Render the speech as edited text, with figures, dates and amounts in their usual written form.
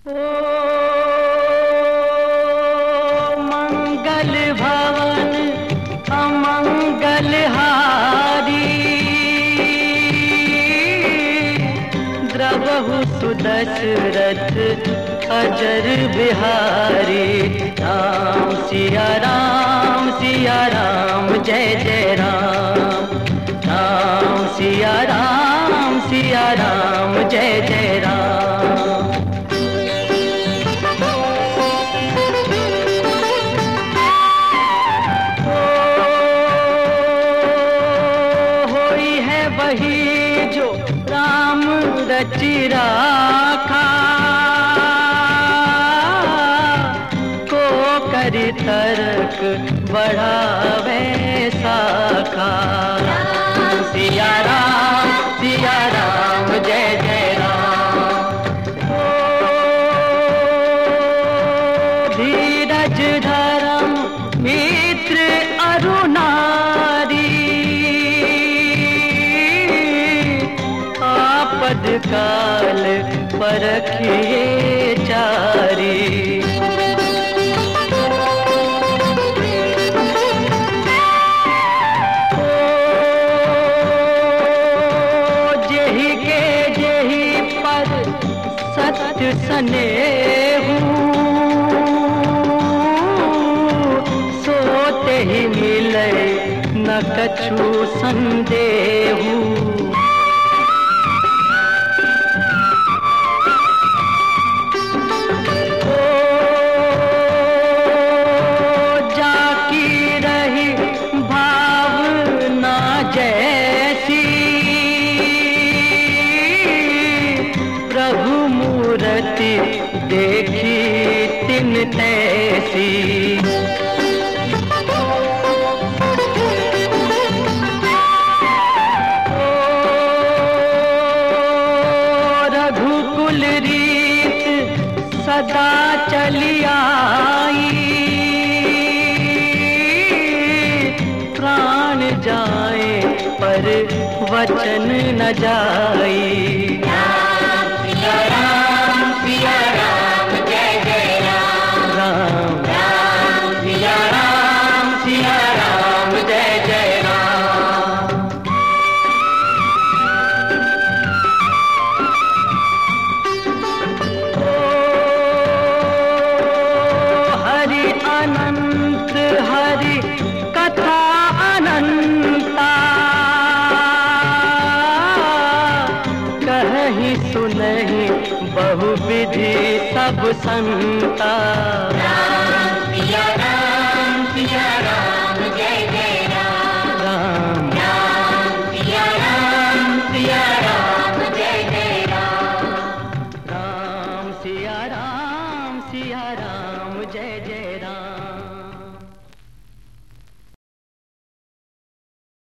ओ मंगल भवन अमंगल हारी, द्रवहु सुदशरथ अजर बिहारी। राम सिया राम जय जय राम। राम सिया राम जय जय राम। होई है वही जो राम रचि राखा, को करि तर्क बढ़ावे साखा। सिया राम जय जय राम। धीरज धर्म मित्र अरु नारी, आपद काल परखिए चारी। सत्य स्नेहु सोते ही मिले न कछु संदेहु। जाकी रही भावना जैसी, प्रभु मूर्ति देखी तिन तैसी। रघुकुल रीत सदा चली आई, प्राण जाए पर वचन न जाई। सिया राम जय जय राम। राम सिया राम जय जय राम। हरि अनंत हरि कथा अनंता, कहीं सुनहि बहुविधि सब संता। राम सिया राम जय जय राम। राम सिया राम जय जय राम। राम सिया राम जय जय